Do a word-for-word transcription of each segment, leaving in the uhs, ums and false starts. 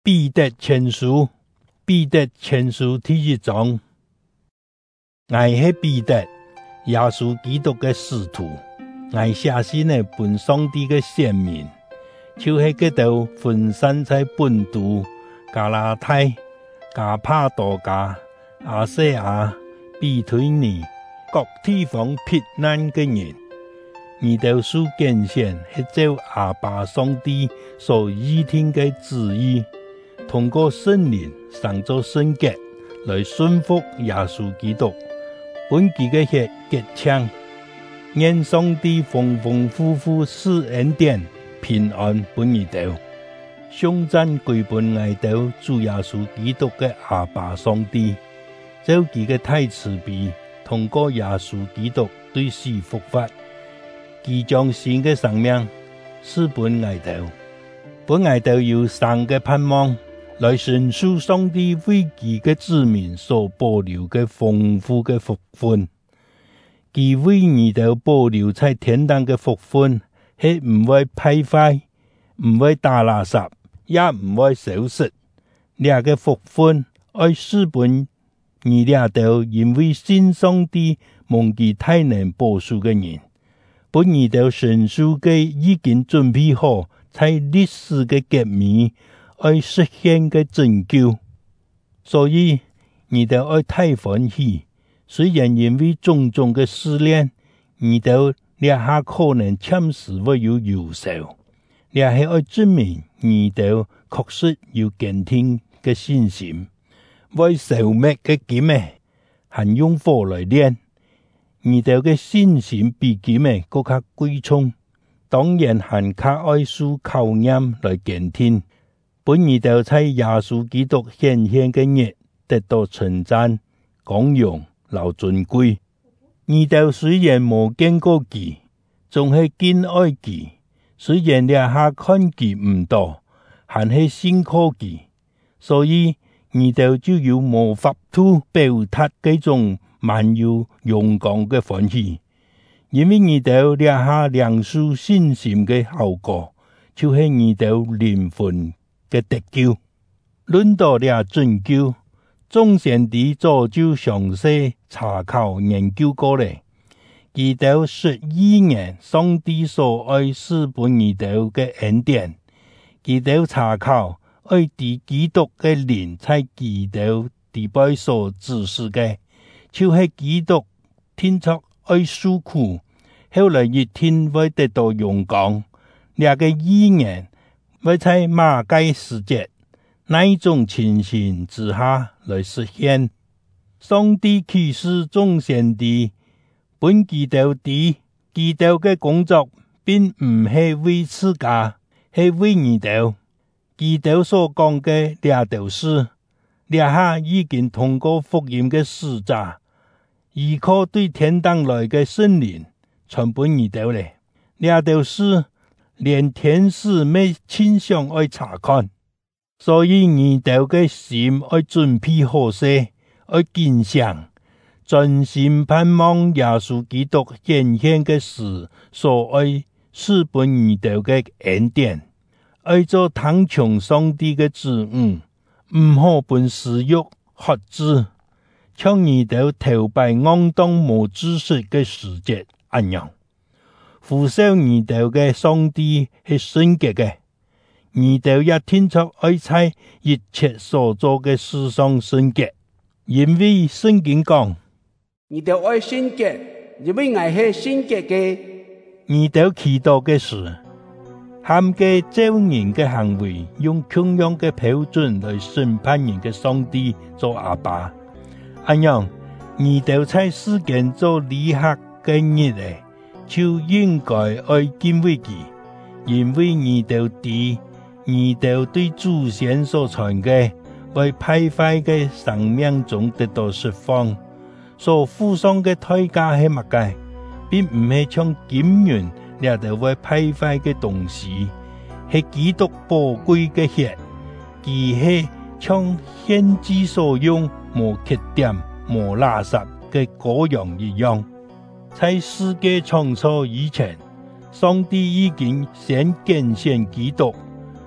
彼得前書，彼得前書第一章。我是彼得，耶穌基督嘅使徒，我寫信嚟本上帝嘅選民，就是嗰度分散在本都、加拉太、加帕多家、亞細亞、庇推尼各地方避難嘅人。你哋所揀選係照阿爸上帝所擬定嘅旨意，通過聖靈上做聖潔，來順服耶穌基督，本佢嘅血潔淨，願上帝豐豐富富施恩典平安本你哋，頌讚歸本我哋主耶穌基督嘅阿爸上帝，照佢嘅大慈悲，通過耶穌基督對死復活，佢將新嘅生命賜本我哋，本我哋有生嘅盼望，來承受上帝為佢嘅子民所保留嘅豐富嘅福分。佢為你哋保留在天堂嘅福分，係唔會敗壞，唔會打垃圾，也唔會消失。呢個福分愛使本你哋都因為信上帝蒙佢大能保守嘅人，本你哋承受嘅已經準備好，在歷史嘅革命愛實現嘅拯救，所以你哋愛大歡喜。雖然因為種種嘅試煉，你哋也下可能暫時會有憂愁，也係愛證明你哋確實有堅定嘅信心。為消滅嘅劍誒，還用火來煉，你哋嘅信心比劍誒更加貴重，當然還靠愛受考驗來堅定。本你哋在耶穌基督顯現嘅日得到稱讚、光榮、老尊貴。你哋雖然冇見過佢，仲係敬愛佢；雖然你下看佢唔多，還係信靠佢。所以你哋就有無法度表達這種滿有勇敢嘅歡喜，因為你哋立下良屬信心嘅效果，就係你哋靈魂嘅得救。論到了拯救，眾先知早就詳細查考研究過咧。佢哋十二年上帝所愛施本你哋嘅恩典，佢哋查考愛啲基督嘅靈在佢哋地背所指示嘅，就係基督天出愛受苦，後來一天會得到榮光。兩個預言會在馬街時節那一種情形之下來實現。上帝啟示眾先知，本基督啲基督嘅工作並唔係為自家，係為你哋。基督所講嘅兩條事，兩下已經通過福音嘅使者，依靠對天堂來嘅聖靈傳本你哋咧。兩條事連天使咩傾向愛查看，所以你哋嘅心愛準備好勢，愛堅強，專心盼望耶穌基督顯現嘅事，所愛施本你哋嘅恩典。愛做聽從上帝嘅旨意，唔好本私欲喝止，像你哋頭擺昂當無知識嘅時節一樣。呼召你哋嘅上帝係聖潔嘅，你哋也天出愛在一切所做嘅事上聖潔，因為聖經講， 你哋愛聖潔，因為我係聖潔嘅。 你哋祈禱嘅事，含嘅照人嘅行為，用同樣嘅標準來審判人嘅上帝做阿爸。咁樣，你哋在世間做立客嘅日誒，就應該愛敬畏佢，因為你哋啲你哋對祖先所傳嘅為敗壞嘅生命中得到釋放，所付上嘅代價係乜嘅？並唔係像金元掠到為敗壞嘅東西，係基督寶貴嘅血，佢係像獻祭所用無缺點、無垃圾嘅羔羊一樣。在世界創造以前，上帝已經先揀選基督，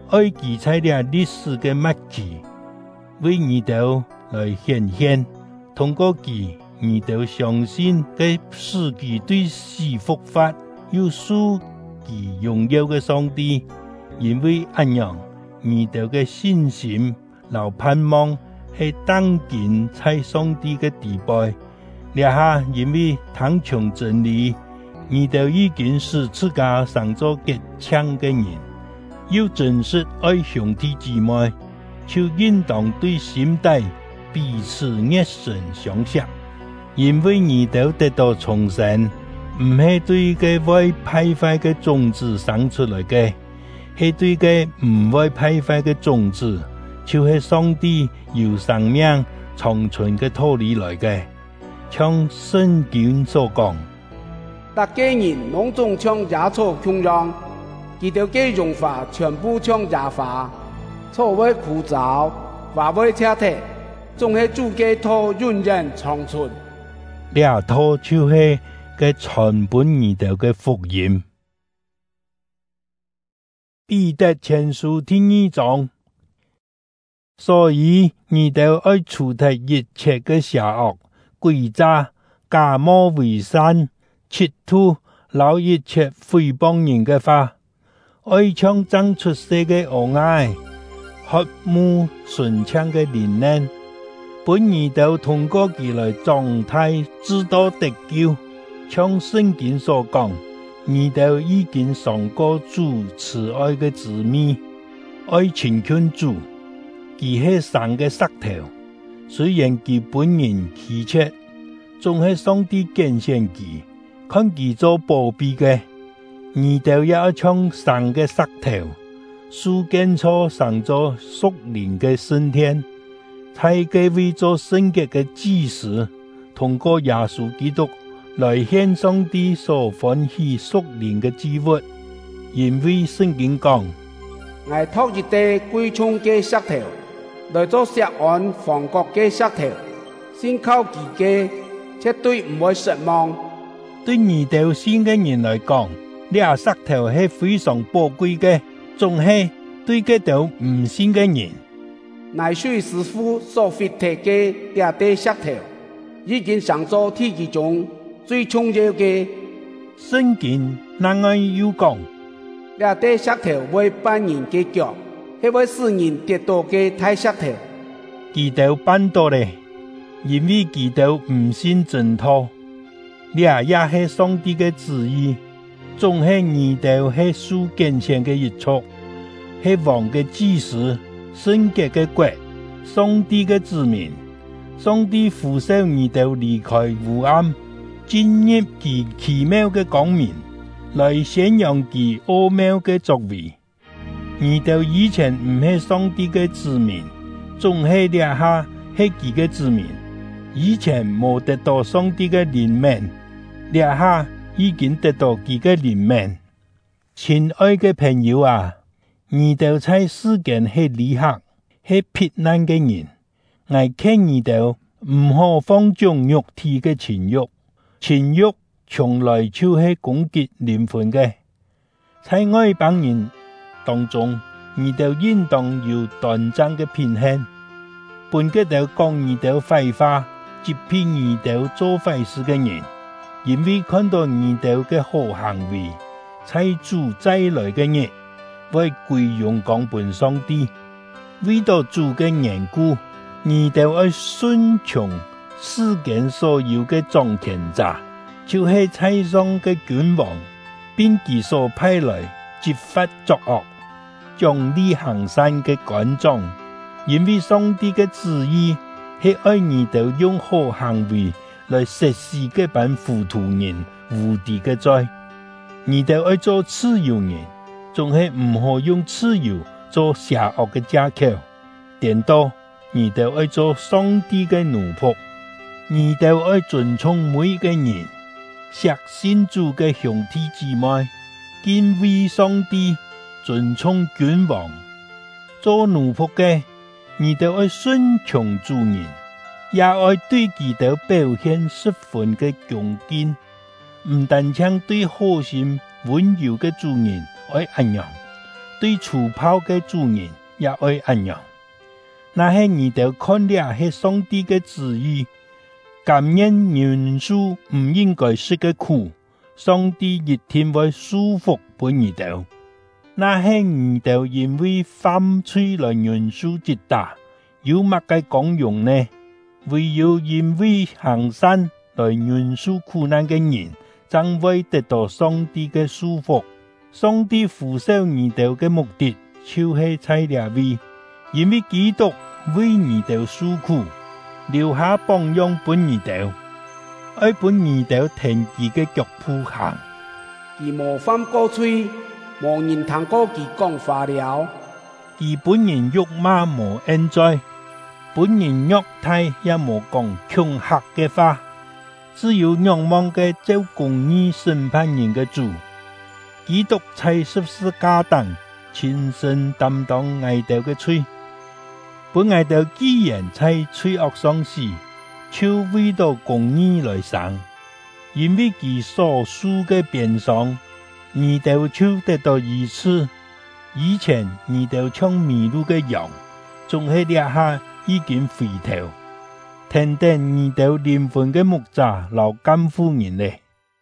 愛記在了歷史嘅末期，為你哋來顯現。通過佢，你哋相信嘅使佢對死復活有屬佢榮耀嘅上帝，因為咁樣，你哋嘅信心留盼望係當今在上帝嘅地位。呢下因為聽從真理，你哋已經使自家成做結強嘅人，要真實愛兄弟姊妹，就應當對心底彼此熱心相惜，因為你哋得到重生，唔係對個會敗壞嘅種子生出來嘅，係對個唔會敗壞嘅種子，就係上帝由生命長存嘅道理來嘅。像聖經所講， 大家人攏總像野草窮樣，佢哋嘅用法全部像野花，草會枯燥，花會赤體，總係主嘅土永遠長存。 呢土就係嘅傳本兒童嘅福音。彼得前書第二章，所以兒童愛除掉一切嘅邪惡。詭詐、假冒為善、嫉妒、留一切誹謗人嘅話，愛唱爭出世嘅恩愛，渴慕順暢嘅靈恩，本兒童通過佢來狀態知道得救。像聖經所講，兒童已經嘗過主慈愛嘅滋味，愛親近主，佢係神嘅石頭。雖然佢本人稀缺，總係上帝揀選佢，看佢做寶貝嘅，兒童也要像神嘅石頭，樹根錯上咗屬靈嘅聖殿，在佢為做聖潔嘅祭司，通過耶穌基督來獻上帝所歡喜屬靈嘅祭物，因為聖經講， 我托一塊貴重嘅石頭，來做錫安房角嘅石頭，先靠自己，絕對唔會失望。 對兒童信嘅人來講，呢石頭係非常寶貴嘅，仲係對嗰度唔信嘅人， 乃水師傅所發提嘅呢塊石頭，已經上咗天地中最重要嘅。 聖經另外又講， 呢塊石頭會絆人嘅腳，係會使人跌倒嘅大石頭。 佢哋絆倒咧，因為佢哋唔信真道。呢也係上帝嘅旨意，總係兒童係屬揀選嘅一族，係王嘅祭司，聖潔嘅國，上帝嘅子民。上帝呼召兒童離開黑暗，進入其奇妙嘅光明，來宣揚其奧妙嘅作為。兒童以前唔係上帝嘅子民，總係呢下係佢嘅子民。以前冇得到上帝嘅憐憫，呢下已經得到佢嘅憐憫。親愛嘅朋友啊，兒童在世間係離客，係撇難嘅人。我勸兒童唔好放縱肉體嘅情欲，情欲從來就係攻擊靈魂嘅。在外邦人當中，兒童應當有端正嘅品行，本嘅度講兒童壞話，接騙兒童做壞事嘅人，因為看到兒童嘅好行為，在主再來嘅日，會歸榮光本上帝。為到主嘅緣故，兒童要順從世間所有嘅掌權者，就係世上嘅君王，並其所派來執法作惡、獎勵行善嘅官長。因為上帝嘅旨意係愛兒童用好行為來實施嗰班糊塗人無敵嘅罪。兒童愛做自由人，仲係唔好用自由做邪惡嘅借口。顛倒，兒童愛做上帝嘅奴僕。兒童愛尊重每個人，錫信主嘅兄弟姊妹，敬畏上帝，尊重君王。做奴僕嘅，兒童愛順從主人，也愛對佢哋表現十分嘅恭敬。唔但將對好心溫柔嘅主人愛安樣， 對粗暴嘅主人也愛安樣。那些你哋看了係上帝嘅旨意，甘願元素唔應該食嘅苦，上帝一定會祝福俾你哋。那些你哋因為犯罪來元素極大，有乜嘅功用呢？唯有因為行善來元素苦難嘅人，將會得到上帝嘅祝福。上帝呼召你哋嘅目的，就是在這位，因為基督為你哋受苦，留下榜樣俾你哋，愛俾你哋停佢嘅腳步行。 佢無犯過罪，無人通過佢講話了。 佢本人辱罵無恩罪，本人虐待也無講恐嚇嘅話，只有仰望嘅做公義審判人嘅主。基督在十字架上親身擔當我哋嘅罪，本我哋既然在罪惡上死，就為到公義來生，因為佢所受嘅鞭傷，你哋就得到醫治。以前你哋像迷路嘅羊，總係掠下已經回頭，聽聽你哋靈魂嘅牧者老監護人咧。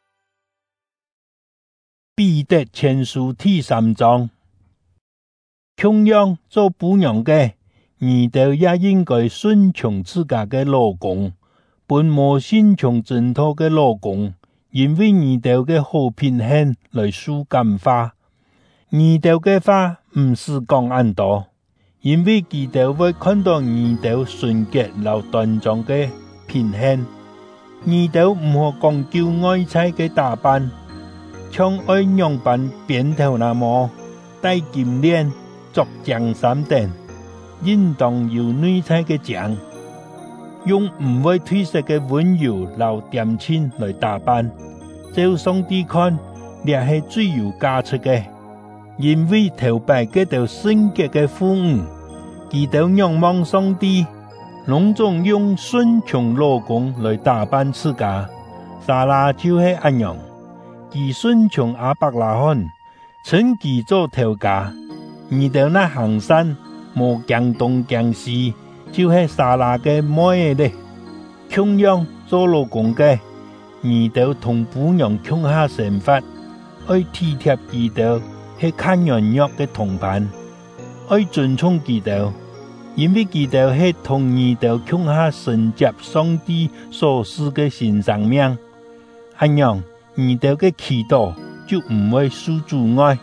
彼得前書第三章，同樣做伴娘嘅，你哋也應該順從自家嘅老公，本無順從正途嘅老公，因為你哋嘅好品行來受感化。你哋嘅話唔是講很多，因為佢哋會看到你哋純潔又端莊嘅品行。你哋唔好講究外在嘅打扮。像愛樣扮扁頭那麼戴金鏈、着長衫等，應當有內在嘅講，用唔會褪色嘅溫柔老點睛來打扮。照上帝看，這係最有價值嘅，因為頭擺嘅條聖潔嘅婦女，佢哋仰望上帝，攏總用順從老公來打扮自家。撒拉就係安樣。佢順從亞伯拉罕，趁佢做頭家，你哋那行善無驚東驚西，就係撒拉嘅妹咧。同樣做老公嘅，你哋同伴娘共下懲罰，愛體貼佢哋係看人肉嘅同伴，愛尊重佢哋，因為佢哋係同你哋共下承接上帝所賜嘅新生命，安樣。你哋嘅祈禱就唔會受阻礙。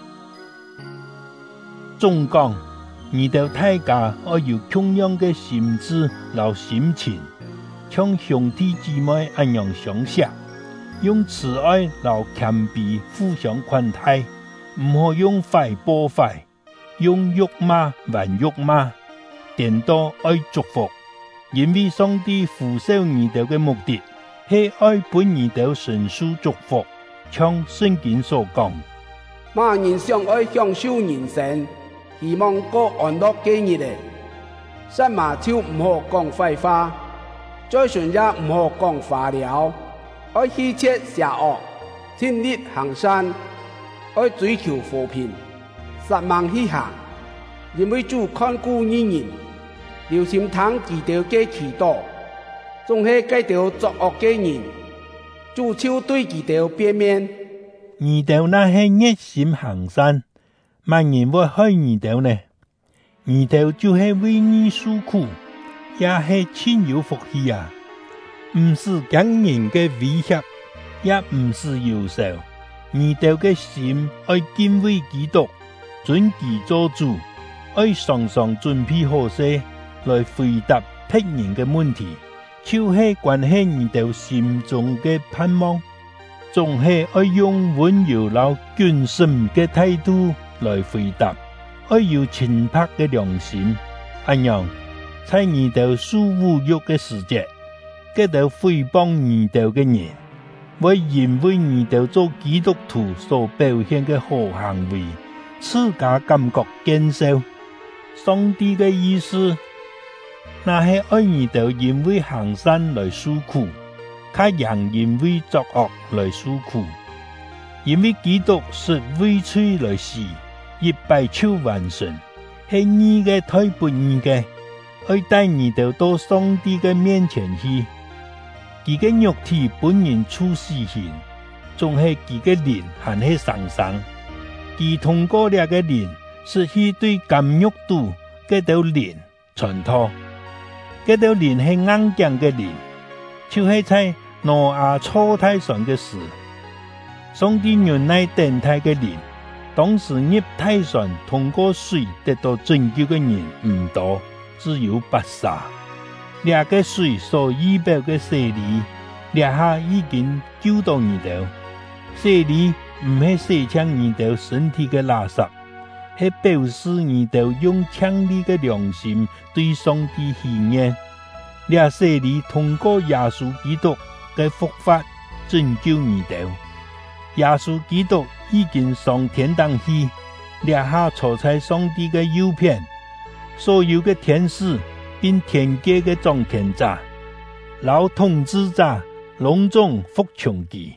總講，你哋大家要有同樣嘅心智和心情，像兄弟姊妹一樣相惜，用慈愛和謙卑互相款待，唔好用壞報壞，用辱罵還辱罵，顛倒愛祝福，因為上帝呼召你哋嘅目的。係愛本你哋神屬祝福，像聖經所講。 罵人想愛享受人生，希望過安樂嘅日子。殺馬就唔好講廢話，再順也唔好講話了。愛棄切邪惡，盡力行善，愛追求和平，撒網去行。因為主看顧義人，留心聽佢哋嘅祈禱。總係該條作惡嘅人，主就對佢哋變面。 你哋那係熱心行善，萬人會害你哋呢？你哋就係為你受苦，也係親有福氣啊！唔是驚人嘅威脅，也唔是憂愁。你哋嘅心愛敬畏基督，尊其做主，愛常常準備好勢來回答敵人嘅問題。就是關係你哋心中嘅盼望，總係愛用溫柔老謹慎嘅態度來回答，愛有清白嘅良心。安樣，在你哋受侮辱嘅時節，嗰度誹謗你哋嘅人，會因為你哋做基督徒所表現嘅好行為，自家感覺堅受。上帝嘅意思，那係愛你哋因為行善來受苦，較人因為作惡來受苦。因為基督是為罪來死， 一百手萬順，係義嘅推不義嘅，愛帶你哋到上帝嘅面前去。佢嘅肉體本然處死刑，仲係佢嘅靈還係生生。佢通過了嘅靈，失去對監獄度嘅道靈傳托，嘅道靈係硬頸嘅靈，就係在挪亞初太上嘅事。上帝原來等待嘅靈，當時入太船通過水得到拯救嘅人唔多，只有八煞。倆個水所預備嘅洗禮，倆下已經救到你哋。洗禮唔係洗清你哋身體嘅垃圾，係表示你哋用強烈嘅良心對上帝許願。倆洗禮通過耶穌基督嘅復活拯救你哋。耶穌基督已經上天堂去，倆下坐在上帝嘅右邊，所有嘅天使並天界嘅掌權者、老統治者隆重服從佢。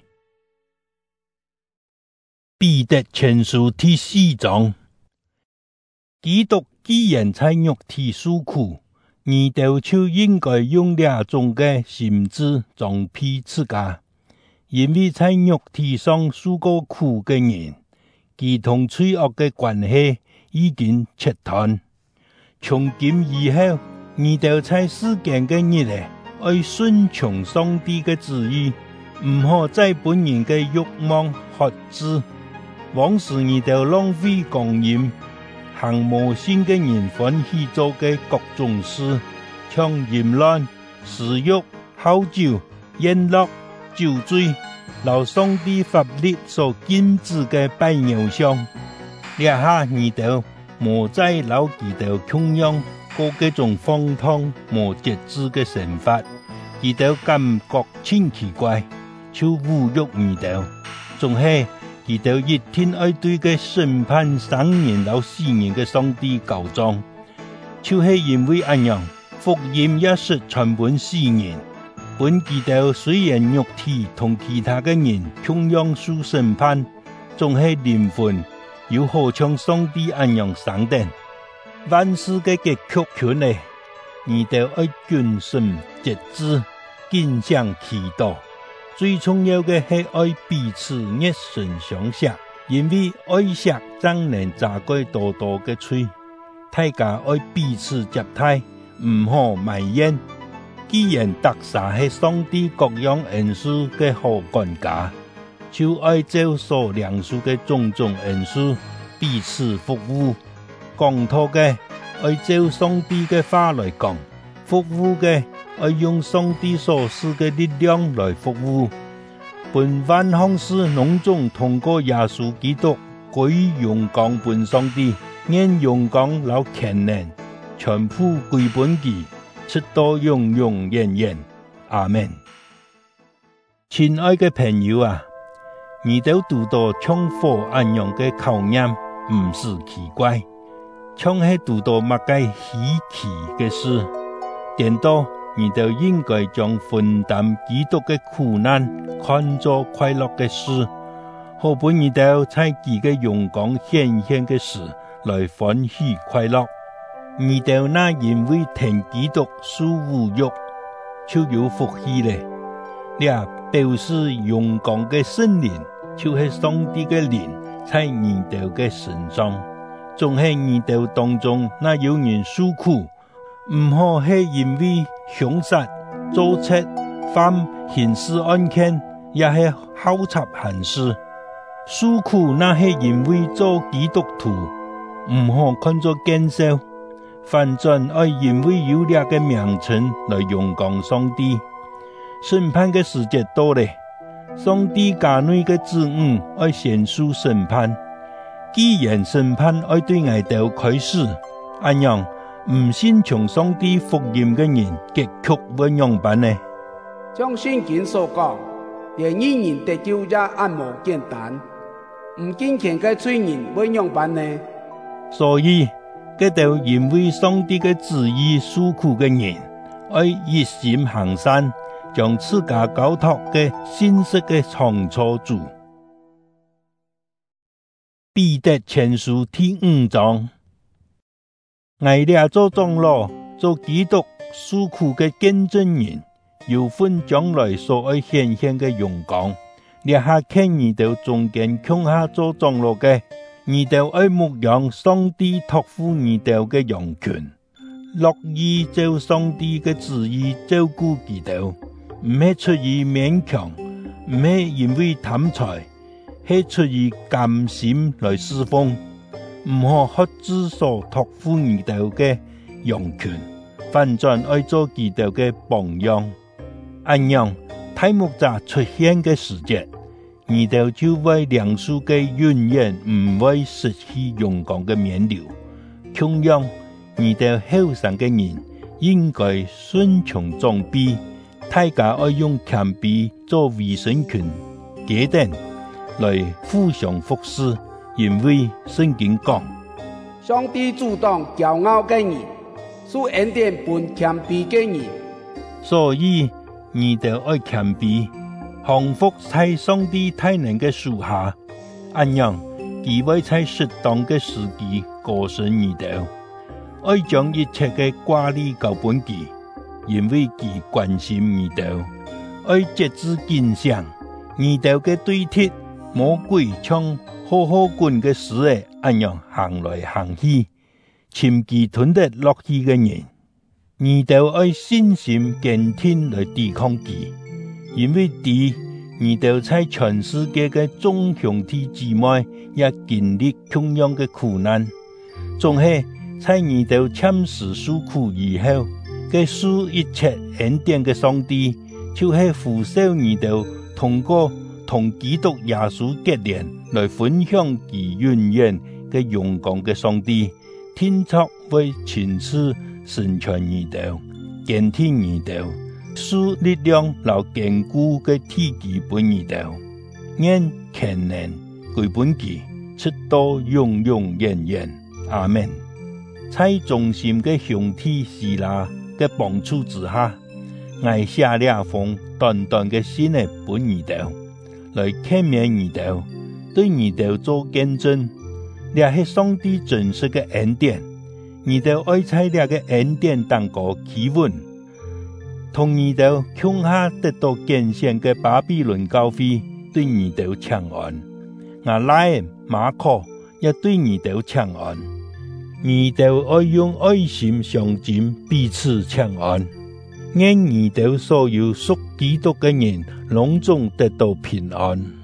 彼得前書第四章，基督既然在肉體受苦，你哋就應該用兩種嘅心志裝備自家，因為在肉體上受過苦嘅人，佢同罪惡嘅關係已經切斷。從今以後，你哋在世間嘅日子，愛順從上帝嘅旨意，唔好在本人嘅慾望轄制。往時你哋浪費光陰，行無信嘅人歡喜做嘅各種事，像淫亂、私慾、好酒、宴樂、酒醉，留上帝法律所禁止嘅拜偶像。呢下你哋無再留佢哋供養過嗰種荒唐無節制嘅神法，佢哋感覺真奇怪，就侮辱你哋，仲係佢哋一天愛對嘅審判生人老死人嘅上帝告狀，就是因為咁樣，福音也是傳本世人。本佢哋雖然肉體同其他嘅人同樣受審判，仲係靈魂又好像上帝咁樣生定。萬事嘅結局權利，你哋愛謹慎節制，謹想祈禱。最重要嘅係愛彼此熱心相惜，因為愛惜才能遮蓋多多嘅罪。大家愛彼此接待，唔好埋怨。既然特赦係上帝各樣恩賜嘅好管家，就愛照所領受嘅種種恩賜彼此服務。講道嘅愛照上帝嘅話來講，服務嘅愛用上帝所賜嘅力量來服務。本萬行事隆重通過耶穌基督歸榮光本上帝，願榮光老權能全部歸本佢，直到永永遠遠。阿們。親愛嘅朋友啊，你都讀到像火一樣嘅考驗，唔是奇怪，像係讀到乜嘅稀奇嘅事，點到你都應該將分擔基督嘅苦難看作快樂嘅事，好本你都在佢嘅榮光顯現嘅事來歡喜快樂。你哋那因為聽基督受侮辱，就有福氣咧。你啊，表示榮光嘅聖靈，就係上帝嘅靈在你哋嘅身上，仲係你哋當中那有人受苦，唔好係因為凶殺、盜竊、犯刑事案件，也係考察閒事。受苦那係因為做基督徒，唔好看作見笑。反轉愛因為有兩個名稱來榮光上帝。審判嘅時節到咧，上帝家內嘅子女愛先受審判。既然審判愛對外頭開始，咁樣唔信從上帝福音嘅人，結局會樣辦呢？ 像聖經所講，連一人得救也按無簡單，唔敬虔嘅罪人會樣辦呢？ 所以，嗰度因為上帝嘅旨意受苦嘅人，愛一心行善，將自家交託嘅信息嘅長處主。 彼得前書第五章，我俩做長老，做基督受苦嘅見證人，有份將來所愛顯現嘅榮光。列下看你哋中間窮下做長老嘅，你哋愛牧養上帝託付你哋嘅羊群，樂意照上帝嘅旨意照顧佢哋，唔係出於勉強，唔係因為貪財，係出於甘心來侍奉。唔可學子所託付你哋嘅羊群，反轉愛做佢哋嘅榜樣。咁樣大牧者出現嘅時節，你哋就為梁樹嘅永遠唔會失去陽光嘅冕旒。同樣，你哋後生嘅人應該順從長輩，大家愛用謙卑做委身權階段來互相服侍，因為聖經講， 上帝阻擋驕傲嘅人，賜恩典給謙卑嘅人。 所以你哋愛謙卑，降服在上帝大能嘅手下，咁樣佢會在適當嘅時機告訴你哋，愛將一切嘅掛慮交本佢，因為佢關心你哋，愛節制謹慎，你哋嘅對鐵魔鬼像好好滾嘅事誒，咁樣行來行去，潛機吞得落去嘅人，你哋愛信心堅定來抵抗佢，因為啲你哋在全世界嘅眾兄弟姊妹也經歷同樣嘅苦難，總係在你哋참事受苦以後，嘅受一切恩典嘅上帝，就係呼召你哋通過同基督耶穌結連來分享其永遠嘅榮光嘅上帝，天作為親自成全你哋，堅定你哋，賜力量留堅固嘅體基本你哋，願權能歸本佢，直到永永遠遠。阿們。在忠心嘅兄弟希拉嘅幫助之下，我寫了封短短嘅信嚟俾你哋，來勸勉你哋，對你哋做見證。這係上帝真實嘅恩典，你哋愛在這個恩典當中企穩，同你哋窮下得到建設嘅巴比倫教會對你哋請安。我來馬可也對你哋請安。你哋愛用愛心相近，彼此請安。願你哋所有屬基督嘅人，攏總得到平安。